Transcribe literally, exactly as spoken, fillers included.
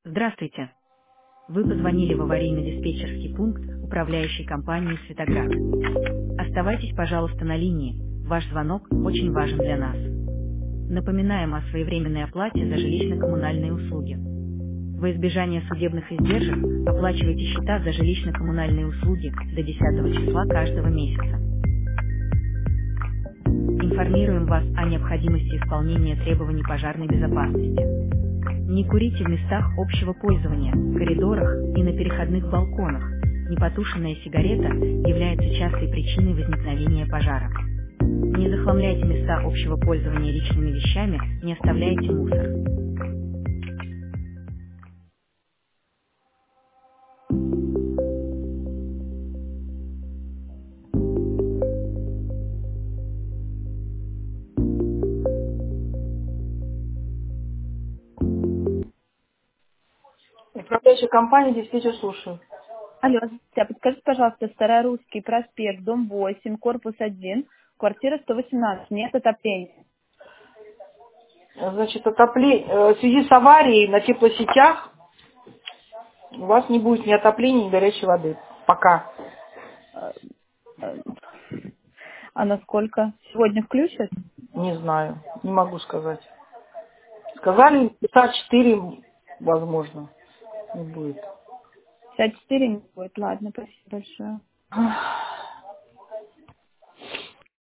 Здравствуйте. Вы позвонили в аварийно-диспетчерский пункт управляющей компании «Светоград». Оставайтесь, пожалуйста, на линии. Ваш звонок очень важен для нас. Напоминаем о своевременной оплате за жилищно-коммунальные услуги. Во избежание судебных издержек оплачивайте счета за жилищно-коммунальные услуги до десятого числа каждого месяца. Информируем вас о необходимости исполнения требований пожарной безопасности. Не курите в местах общего пользования, коридорах и на переходных балконах. Непотушенная сигарета является частой причиной возникновения пожара. Не захламляйте места общего пользования личными вещами, не оставляйте мусор. Управляющая компания диспетчер слушаю. Алло, здравствуйте. А подскажите, пожалуйста, Старорусский проспект, дом восемь, корпус один, квартира сто восемнадцать. Нет отопления. Значит, отопление, в связи с аварией на теплосетях у вас не будет ни отопления, ни горячей воды. Пока. Э, э, А насколько? Сегодня включат? Не знаю. Не могу сказать. Сказали, пятьдесят четыре, возможно, не будет. пятьдесят четыре не будет. Ладно, спасибо большое.